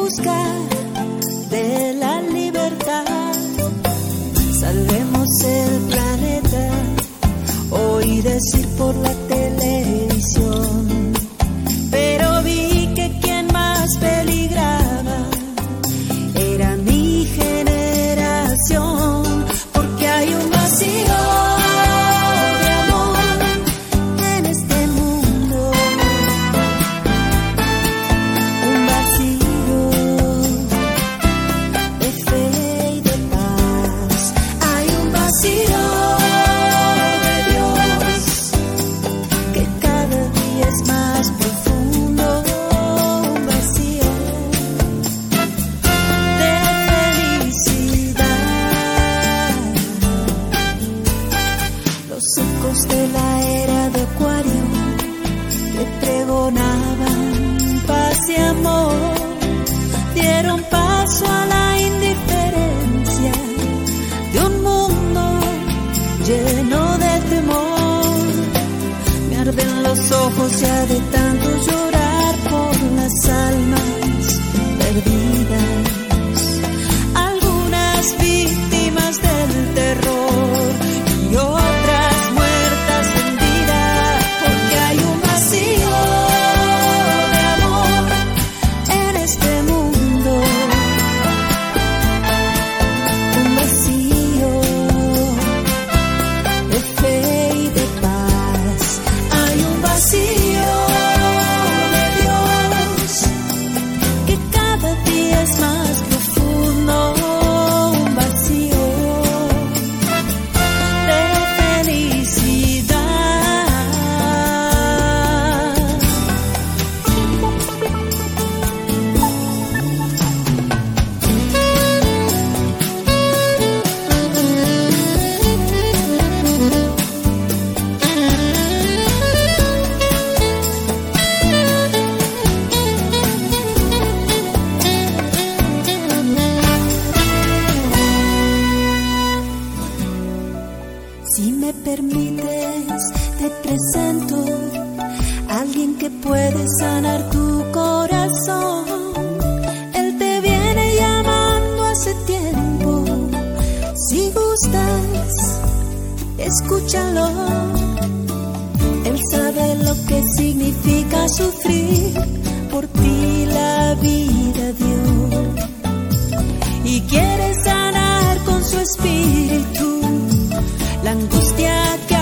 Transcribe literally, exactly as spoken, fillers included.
busca de la libertad. Salvemos el planeta, oí decir por la televisión, pero vi que quien más peligraba era mi generación, porque hay un vacío de amor en este mundo, un vacío de fe y de paz. Hay un vacío de Dios que cada día es más profundo, un vacío de felicidad. Los ecos de la era de Acuario que pregonaban paz y amor dieron paso a la indiferencia de un mundo lleno de temor. Me arden los ojos ya de tanto llorar por las almas perdidas, algunas víctimas del terror y otras muertas en vida, porque hay un vacío de amor en este mundo, un vacío de fe y de paz. Hay un vacío de Dios que cada día es más profundo, un vacío de felicidad. Si me permites, te presento a alguien que puede sanar tu corazón. Él te viene llamando hace tiempo. Si gustas, escúchalo. Él sabe lo que significa sufrir, por ti la vida dio y quiere sanar con su espíritu la angustia que